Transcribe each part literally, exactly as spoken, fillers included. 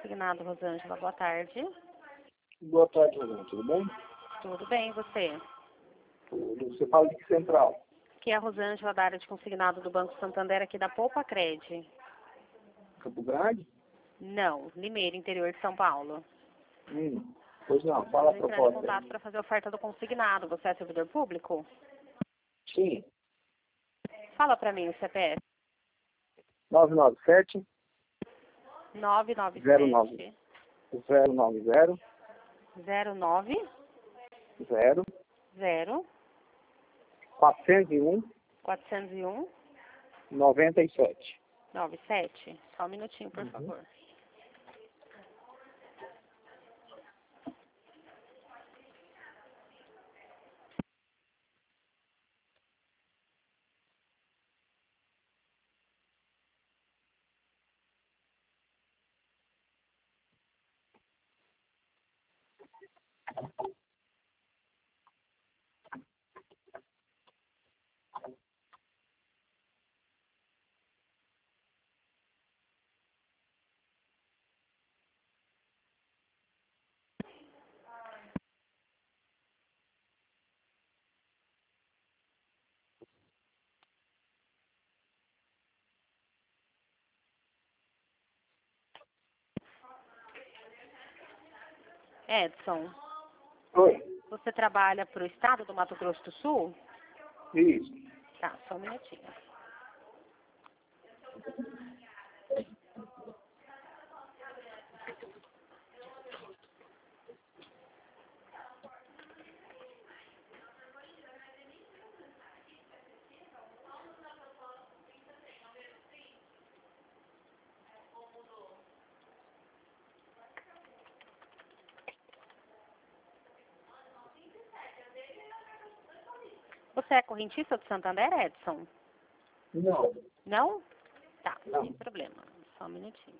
consignado, Rosângela. Boa tarde. Boa tarde, Rosângela. Tudo bem? Tudo bem, e você? Tudo. Você fala de que central? Aqui é a Rosângela, da área de consignado do Banco Santander, aqui da Poupa Cred. Campo Grande? Não, Limeira, interior de São Paulo. Hum, pois não. Fala a Estamos entrando em proposta. contato para fazer a oferta do consignado. Você é servidor público? Sim. Fala para mim o C P F. nove nove sete, nove nove zero nove, sete, zero nove zero, zero nove zero, zero quatrocentos e um, quatrocentos e um noventa e sete. nove sete. Só um minutinho, por Uhum. favor. Edson, Oi. você trabalha para o estado do Mato Grosso do Sul? Isso. Tá, só um minutinho. Você é correntista do Santander, Edson? Não. Não? Tá, Não. sem problema. Só um minutinho.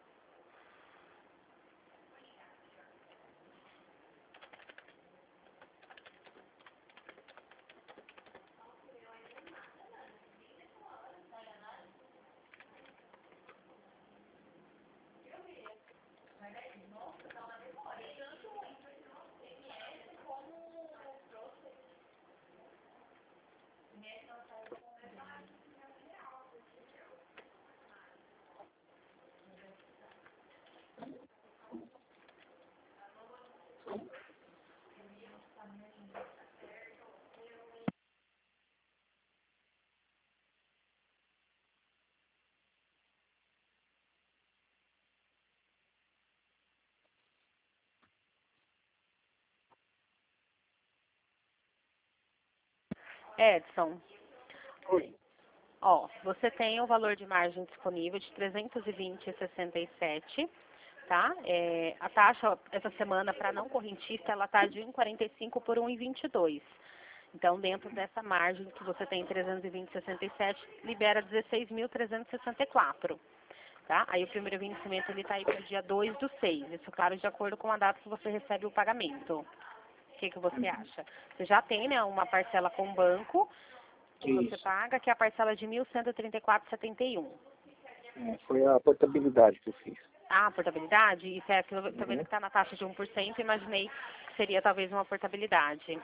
Edson, Oi. ó, você tem o valor de margem disponível de trezentos e vinte vírgula sessenta e sete, tá? É, a taxa essa semana para não correntista ela tá de um vírgula quarenta e cinco por um vírgula vinte e dois. Então, dentro dessa margem que você tem trezentos e vinte vírgula sessenta e sete, libera dezesseis mil trezentos e sessenta e quatro. Tá? Aí o primeiro vencimento ele está aí para o dia dois do seis. Isso, claro, de acordo com a data que você recebe o pagamento. O que, que você acha? Você já tem, né, uma parcela com o banco que você Isso. paga, que é a parcela de mil cento e trinta e quatro reais e setenta e um. É, foi a portabilidade que eu fiz. Ah, portabilidade? Isso é que eu tô vendo Uhum. que está na taxa de um por cento, imaginei que seria talvez uma portabilidade.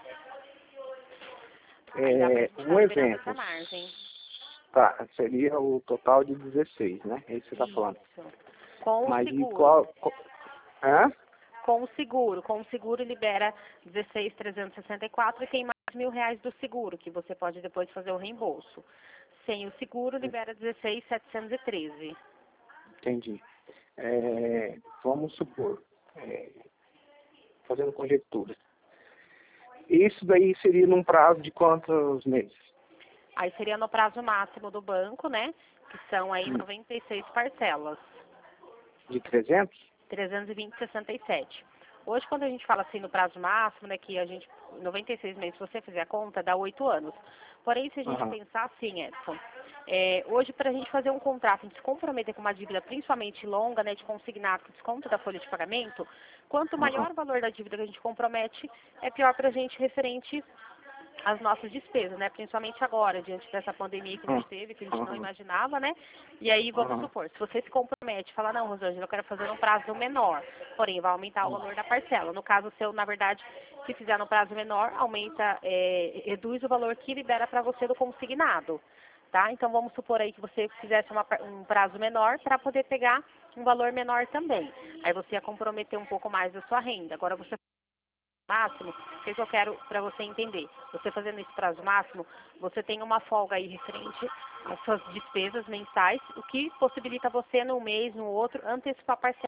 Aí dá pra É, gente estar um liberando exemplo. essa margem. Tá, seria o total de dezesseis, né? É isso que você está falando. Isso. Com o Mas e seguro. qual... qual... Hã? Com o seguro. Com o seguro libera dezesseis mil trezentos e sessenta e quatro e tem mais mil reais do seguro, que você pode depois fazer o reembolso. Sem o seguro, libera dezesseis mil setecentos e treze. Entendi. É, vamos supor, é, fazendo conjectura. Isso daí seria num prazo de quantos meses? Aí seria no prazo máximo do banco, né? Que são aí Hum. noventa e seis parcelas. De trezentos? trezentos e vinte vírgula sessenta e sete. Hoje, quando a gente fala assim no prazo máximo, né, que a gente, noventa e seis meses, se você fizer a conta, dá oito anos. Porém, se a gente Aham. pensar assim, Edson, é, hoje para a gente fazer um contrato, a gente se comprometer com uma dívida principalmente longa, né, de consignado, que desconta da folha de pagamento, quanto maior Aham. o valor da dívida que a gente compromete, é pior para a gente referente as nossas despesas, né? Principalmente agora, diante dessa pandemia que a gente teve, que a gente Uhum. não imaginava, né? E aí, vamos Uhum. supor, se você se compromete, fala, não, Rosângela, eu quero fazer num prazo menor, porém vai aumentar o valor da parcela. No caso seu, na verdade, se fizer no prazo menor, aumenta, é, reduz o valor que libera para você do consignado, tá? Então, vamos supor aí que você fizesse uma, um prazo menor para poder pegar um valor menor também. Aí você ia comprometer um pouco mais da sua renda. Agora, você máximo, o que que eu quero para você entender? Você fazendo esse prazo máximo, você tem uma folga aí referente às suas despesas mensais, o que possibilita você no mês, no outro, antecipar a parcela.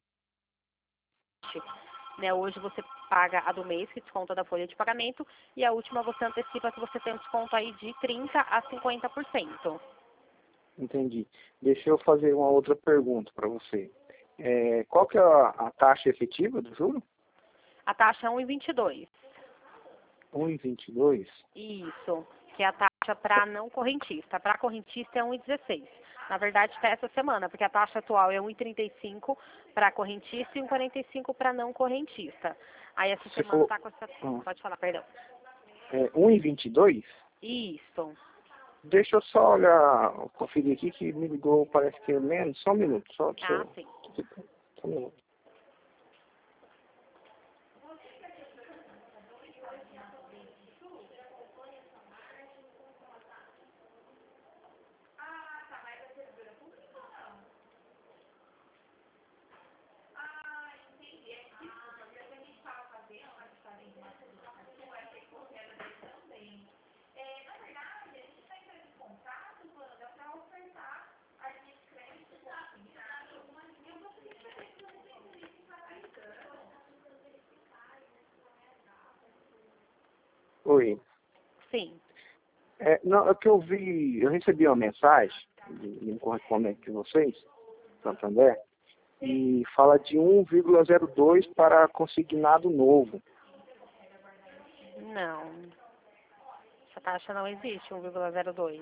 Né? Hoje você paga a do mês, que desconta da folha de pagamento, e a última você antecipa, que você tem um desconto aí de trinta a cinquenta por cento. Entendi. Deixa eu fazer uma outra pergunta para você. É, qual que é a, a taxa efetiva do juro? A taxa é um vírgula vinte e dois. um vírgula vinte e dois? Isso, que é a taxa para não correntista. Para correntista é um vírgula dezesseis. Na verdade, está essa semana, porque a taxa atual é um vírgula trinta e cinco para correntista e um vírgula quarenta e cinco para não correntista. Aí essa Você semana falou está com essa... ah, Pode falar, perdão. é, um vírgula vinte e dois? Isso. Deixa eu só olhar, conferir aqui que me ligou, parece que é menos. Só um minuto, só, deixa Ah, eu, sim. só um minuto. Oi. Sim. É, não, é que eu vi, eu recebi uma mensagem de, de um correspondente de vocês, Santander, e fala de um vírgula zero dois para consignado novo. Não. Essa taxa não existe, um vírgula zero dois.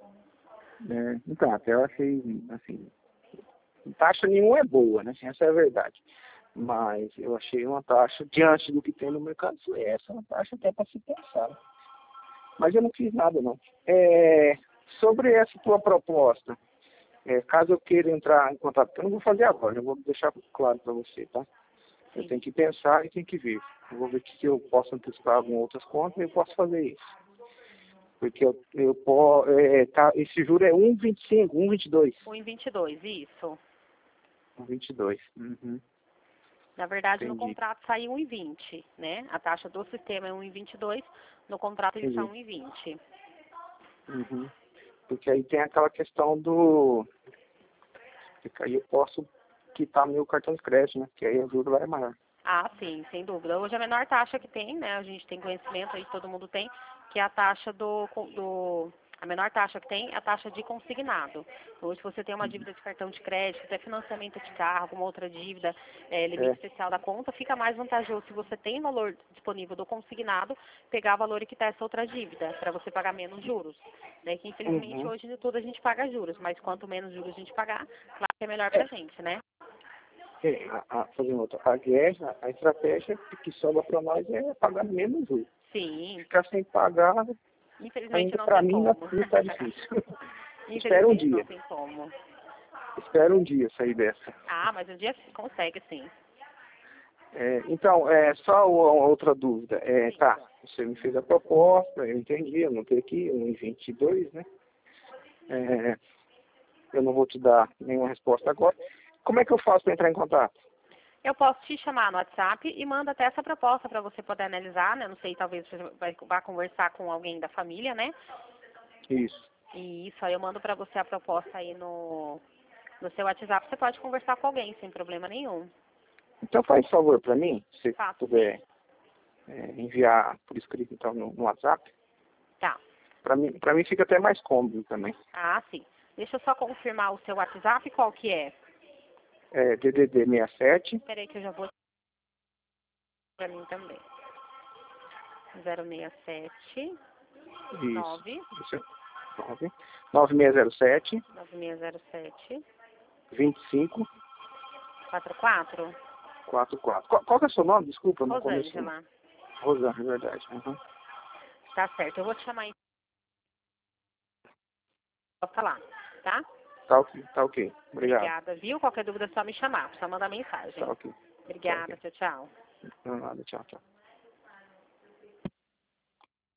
É, então, até eu achei, assim, taxa nenhuma é boa, né? Essa é a verdade. Mas eu achei uma taxa, diante do que tem no mercado, essa é uma taxa até para se pensar. Mas eu não fiz nada, não. É, sobre essa tua proposta, é, caso eu queira entrar em contato, eu não vou fazer agora, eu vou deixar claro para você, tá? Eu Sim. tenho que pensar e tenho que ver. Eu vou ver se eu posso antecipar algumas outras contas e eu posso fazer isso. Porque eu, eu posso, é, tá, esse juro é um vírgula vinte e cinco, um vírgula vinte e dois. um vírgula vinte e dois, isso. um vírgula vinte e dois. Uhum. Na verdade, no Entendi. contrato sai um vírgula vinte, né? A taxa do sistema é um vírgula vinte e dois, no contrato ele está um Entendi. vírgula vinte. Uhum. Porque aí tem aquela questão do... Porque aí eu posso quitar meu cartão de crédito, né? Que aí o juro lá é maior. Ah, sim, sem dúvida. Hoje a menor taxa que tem, né? A gente tem conhecimento aí, todo mundo tem, que é a taxa do, do a menor taxa que tem é a taxa de consignado. Hoje se você tem uma dívida de cartão de crédito, até financiamento de carro, alguma outra dívida, é, limite É. especial da conta, fica mais vantajoso se você tem valor disponível do consignado, pegar o valor e quitar essa outra dívida, para você pagar menos juros. Né? Que infelizmente Uhum. hoje de tudo a gente paga juros, mas quanto menos juros a gente pagar, claro que é melhor pra gente, né? É, a, a, fazendo outra, a guerra, a estratégia que sobra para nós é pagar menos juros. Sim, Ficar sem pagar, infelizmente ainda não para tem mim não como. está difícil. Espera um Infelizmente não dia. tem como. Espera um dia sair dessa. Ah, mas um dia consegue sim. É, então, é, só uma outra dúvida. É, tá, você me fez a proposta, eu entendi, eu não tenho aqui um vírgula vinte e dois, né? É, eu não vou te dar nenhuma resposta agora. Como é que eu faço para entrar em contato? Eu posso te chamar no WhatsApp e mando até essa proposta para você poder analisar, né? Não sei, talvez você vai, vai conversar com alguém da família, né? Isso. E isso, aí eu mando para você a proposta aí no, no seu WhatsApp. Você pode conversar com alguém sem problema nenhum. Então faz favor para mim, se Faço sim. puder é, enviar por escrito então no, no WhatsApp. Tá. Para mim, para mim fica até mais cômodo também. Ah, sim. Deixa eu só confirmar o seu WhatsApp, qual que é? É D D D sessenta e sete. Espera aí que eu já vou para mim também. zero seis sete Isso. nove Isso é nove. nove seis zero sete. nove seis zero sete vinte e cinco. quatro quatro. quarenta e quatro. Qual, qual que é o seu nome? Desculpa, no começo. Rosângela. Rosana, é verdade. Uhum. Tá certo, eu vou te chamar em... Pode falar, tá? Tá ok, tá ok. Obrigado. Obrigada, viu? Qualquer dúvida é só me chamar, só mandar mensagem. Tá ok. Obrigada, Tá ok. tchau, tchau. Não, nada, tchau, tchau.